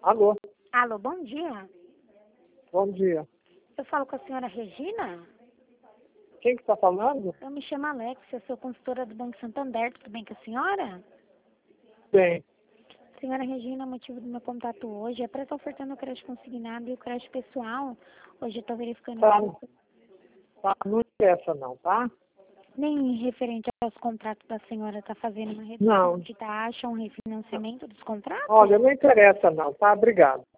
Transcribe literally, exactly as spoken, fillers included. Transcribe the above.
Alô, Alô, bom dia. bom dia. Eu falo com a senhora Regina? Quem que está falando? Eu me chamo Alexia, sou consultora do Banco Santander. Tudo bem com a senhora? Bem, Senhora Regina, o motivo do meu contato hoje é para estar ofertando o crédito consignado e o crédito pessoal. Hoje eu estou verificando tá, aqui, tá, não interessa não, tá? nem referente aos contratos da senhora está fazendo uma redução Não. de taxa, um refinanciamento dos contratos? Olha, não interessa não, tá? Obrigado.